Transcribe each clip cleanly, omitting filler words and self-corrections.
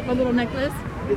A little necklace.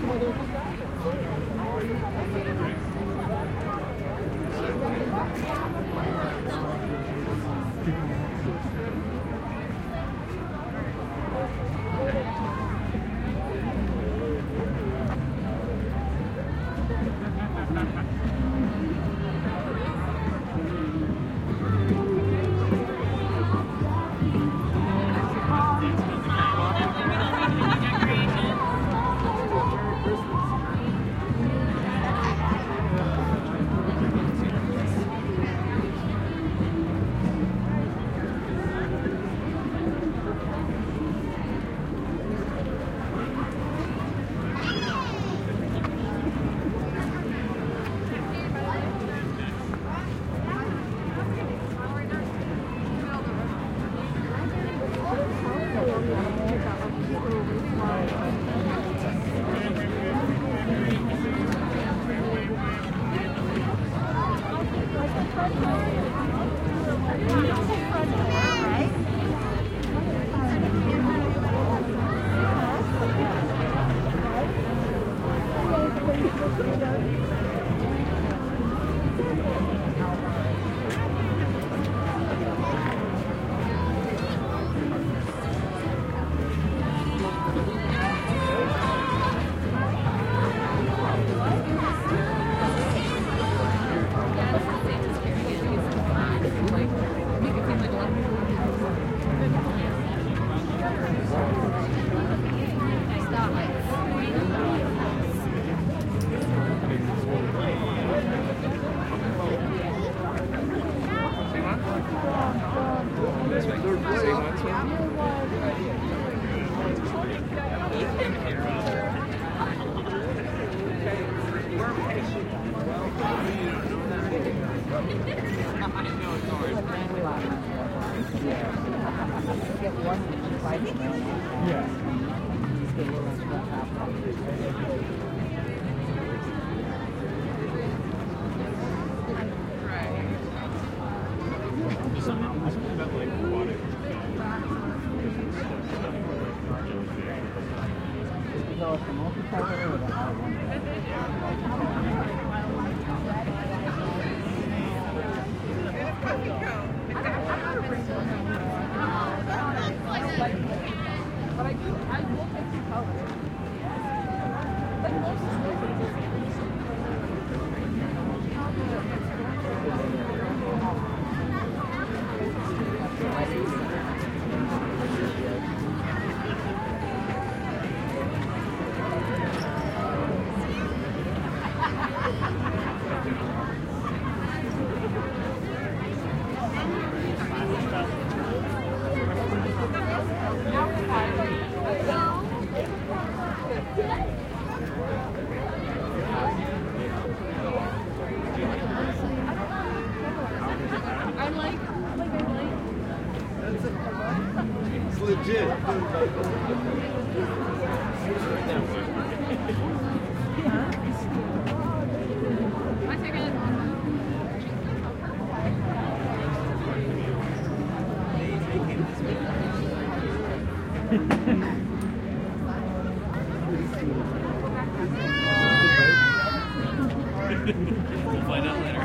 We'll find out later.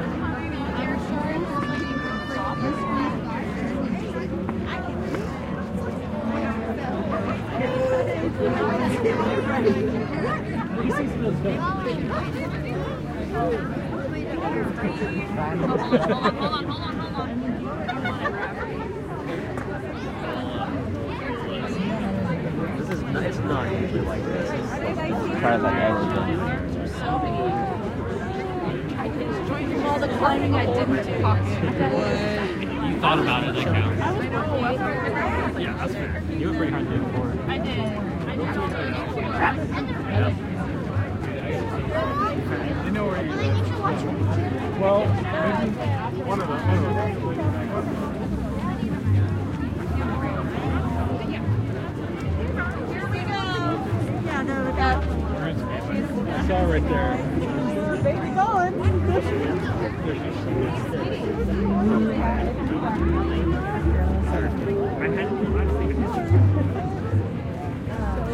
Hold on. It's not usually like this. It's kind of like everything. All the climbing I didn't do. You thought about it, that counts. Yeah, that's fair. You were pretty hard to do before. I did. Yeah. You know where you live. Well, maybe one of them. Yeah, no, look out. I saw right there. Baby going.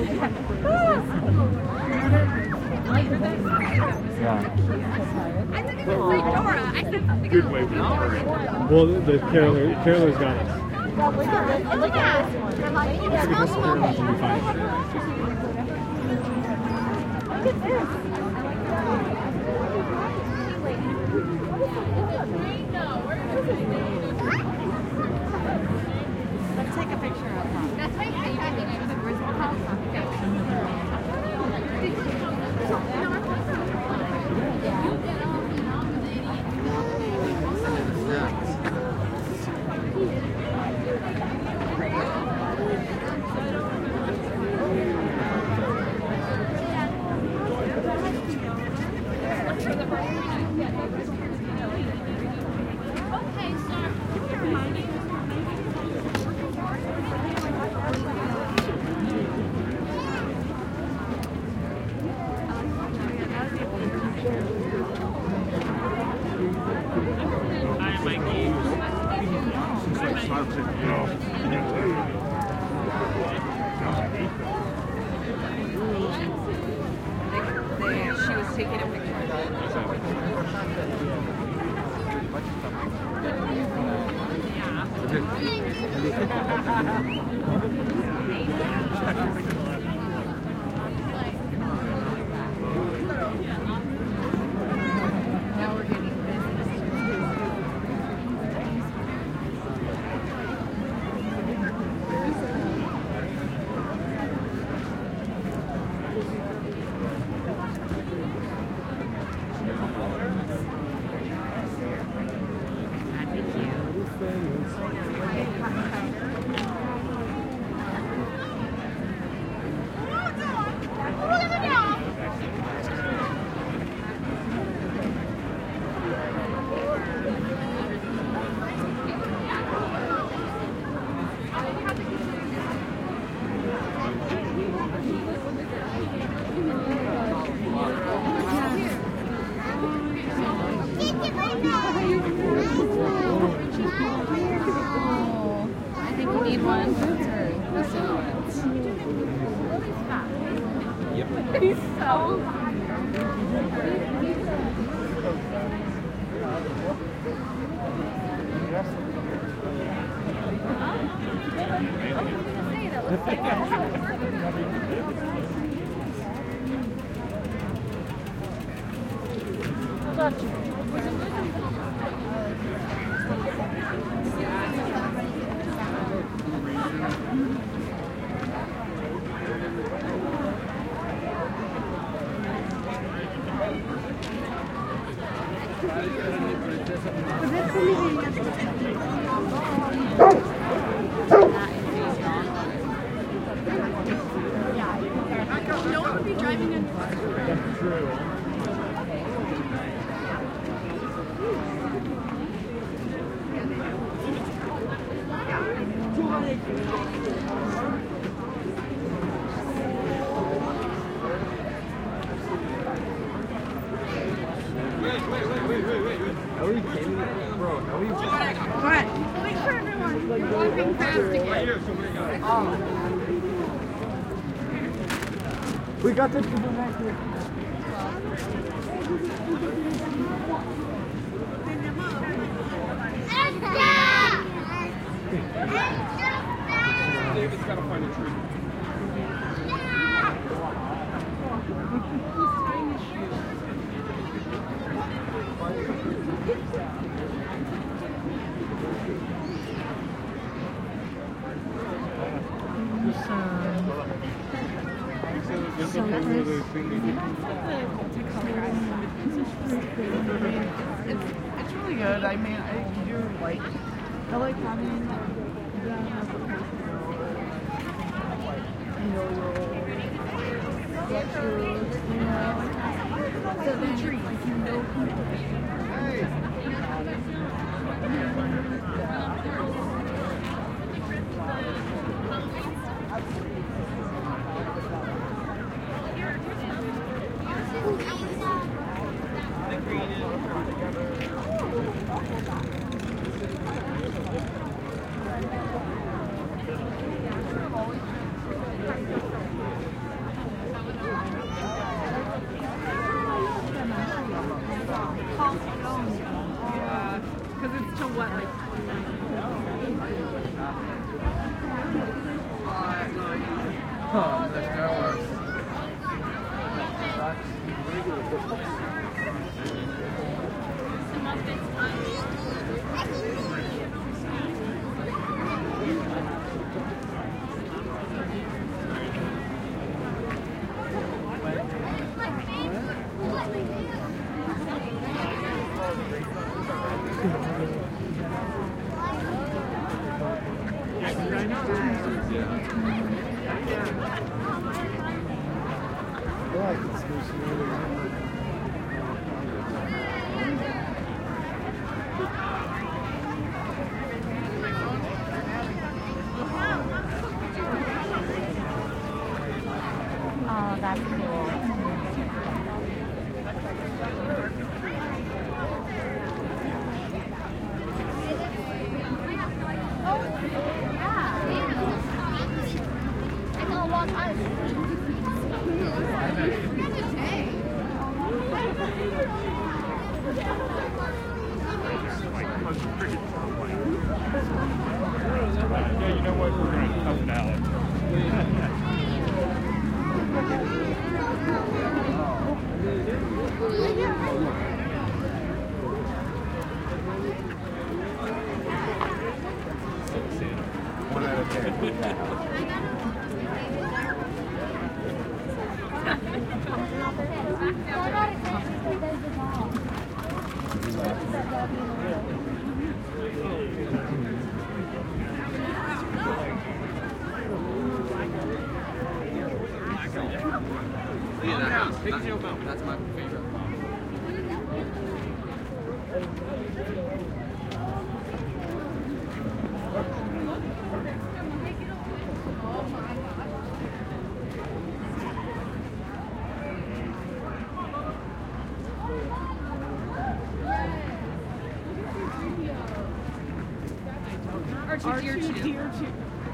Good way for well, the Carolers got us. Look at this one. Let's look at this Carolers and we find it. Look at this. Let's take a picture of them. That's right. Where's the She was taking a picture Now we're getting He's so no one would be driving in. That's true. Wait. Are we kidding? Bro, are we What? Wait for everyone. We're walking fast again. We got this people back here. David's got to find a tree. It's really good. I mean, I do like. I like having the tree. Like you know Oh, that's cool. I know what Yeah, you know what? We're going to tough it out. One out of 10. That's my favorite. R2-D2.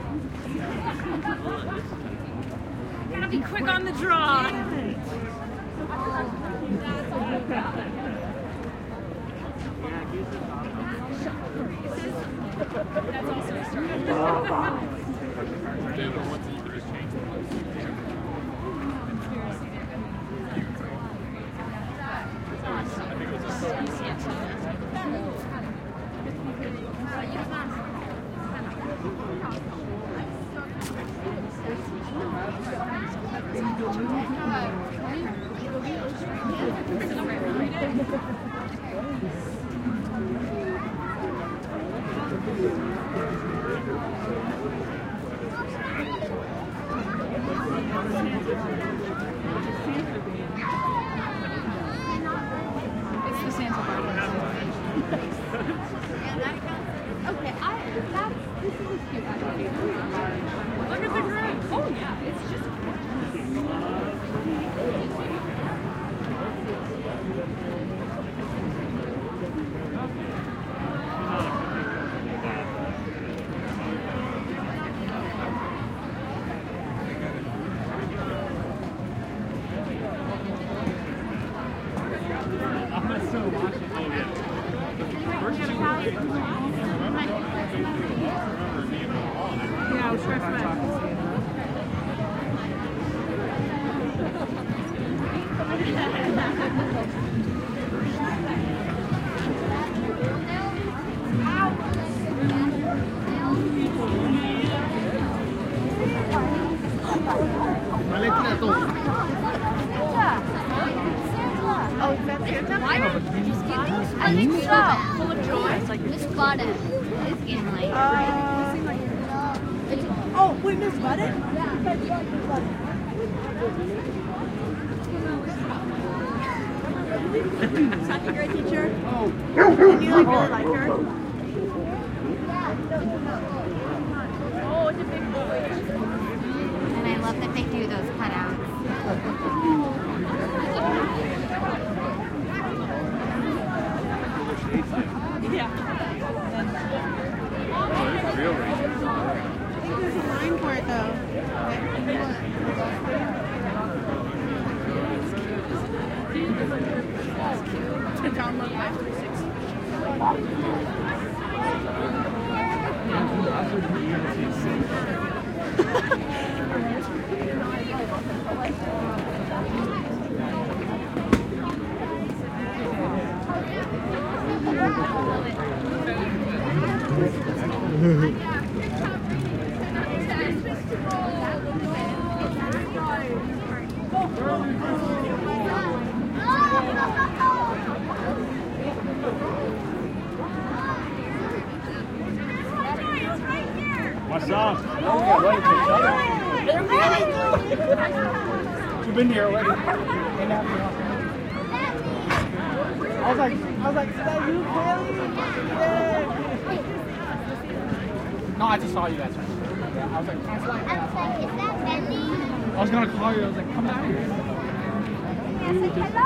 Gotta be quick on the draw. That's also a start. It's the Santa Barbara. Okay, this is cute. Look at the green. Oh yeah, it's just. Yeah, I was trying to find. Oh, is that Santa? I think so. Full of joy. Miss Button is getting late. Oh, wait, Miss Button? Second grade teacher? Oh. Did you really like her? Oh, it's a big boy. And I love that they do those cutouts. Yeah. Real racing. I think there's a line for it though. To download Live 360. What's up? You've been here already. I was like, is that you, Kelly? Yeah. No, I just saw you guys. Yeah, I was like, is that Benny? I was gonna call you. I was like, come down here. I said hello.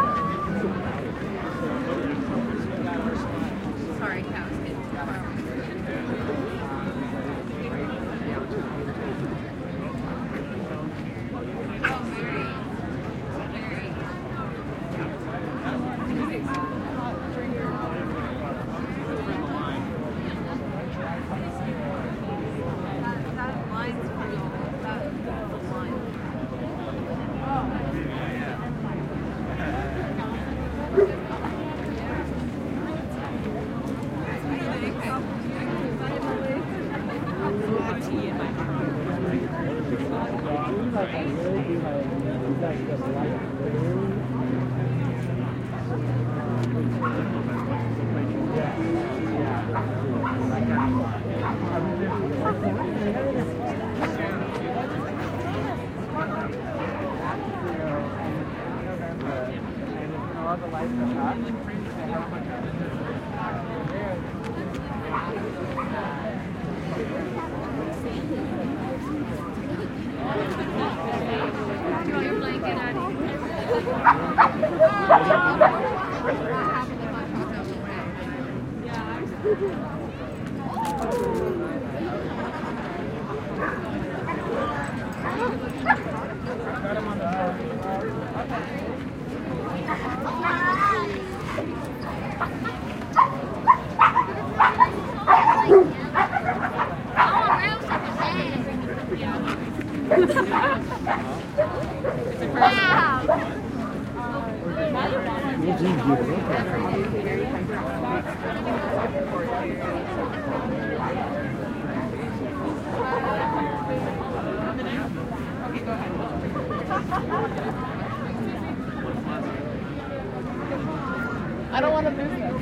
Sorry, cows. I don't want to lose them.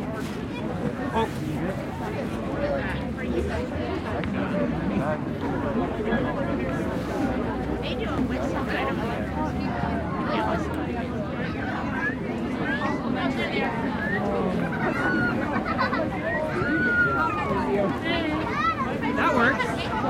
They do a whistle. I don't know. That works.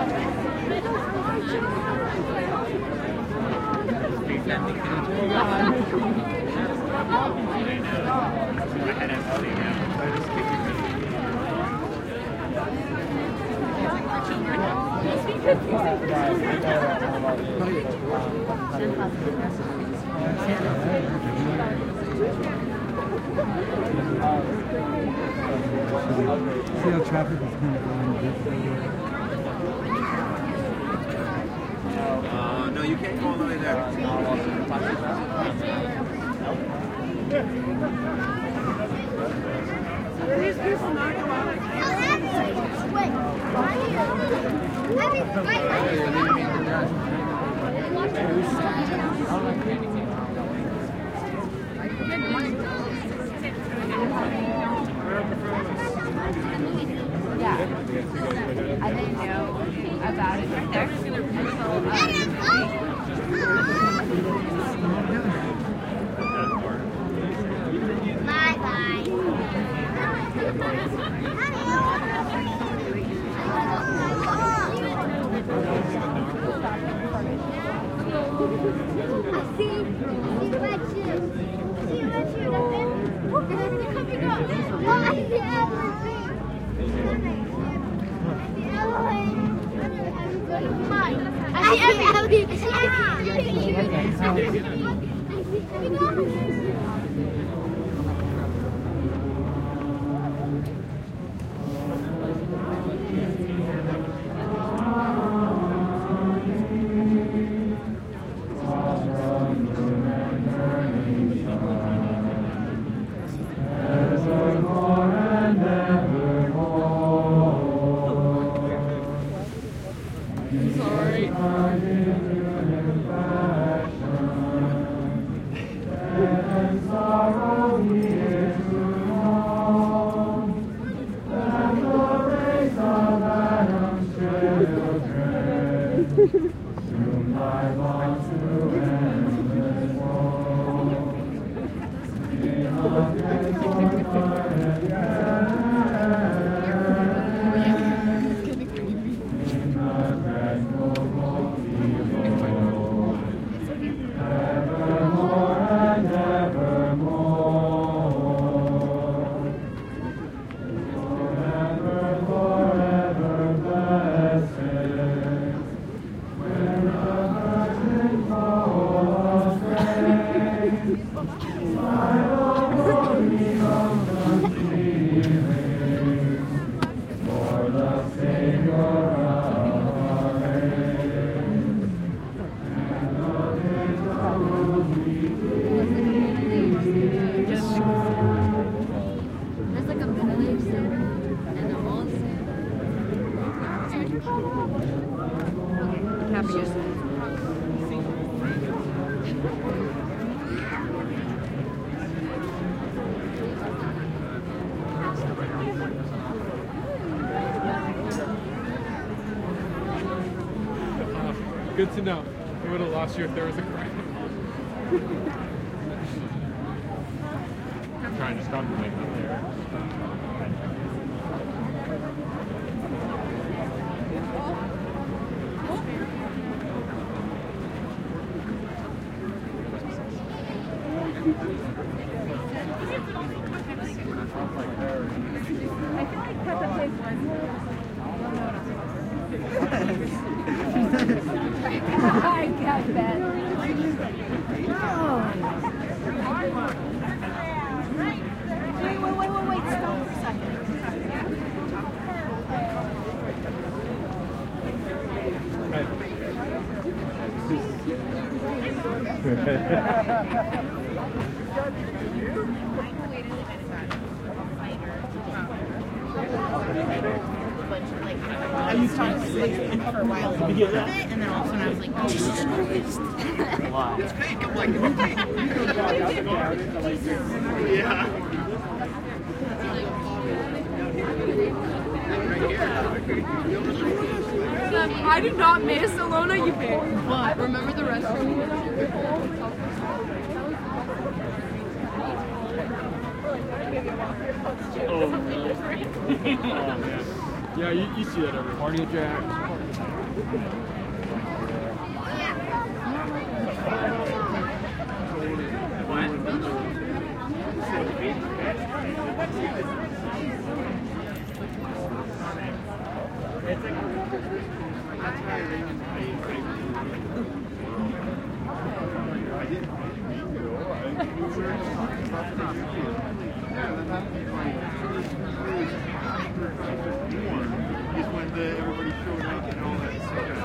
See how traffic is kind of going this way. No, you can't go all the way there. These people not go out. Wait, Yeah. I didn't know about it. Bye-bye. There's like a middle-aged sin and an old sin. Okay, happy sin. Good to know. We would have lost you if there was a crime. I'm trying to stop you like there. I got that. Wait, stop for a second. I used to think for a while of it, and then all of a sudden I was like, Jesus Christ. It's fake. I'm like, yeah. I did not miss Alona, you paid. What? Remember the restroom? Oh, man. Yeah, you see that every Party Jack. Everybody showed up and all that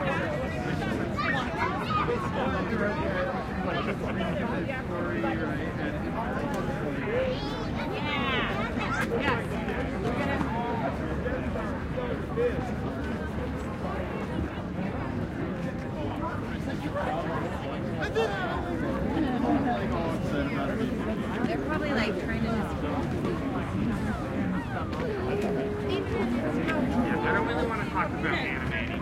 They're probably like trying to I don't really want to talk about animating.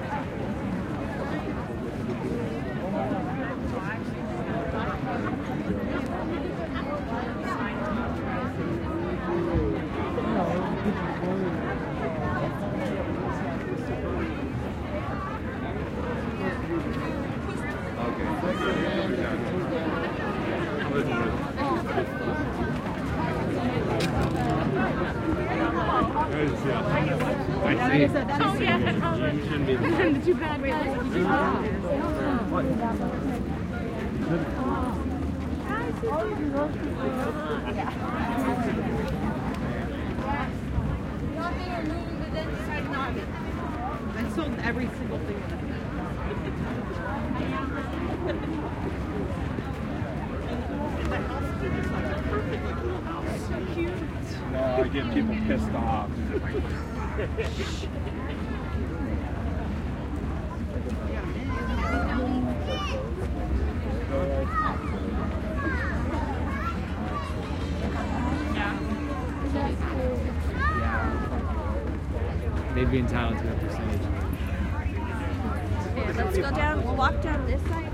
Too bad. I sold every single thing. So cute. No, I get people pissed off. they'd be entitled to a percentage. Okay, let's go down. We'll walk down this side.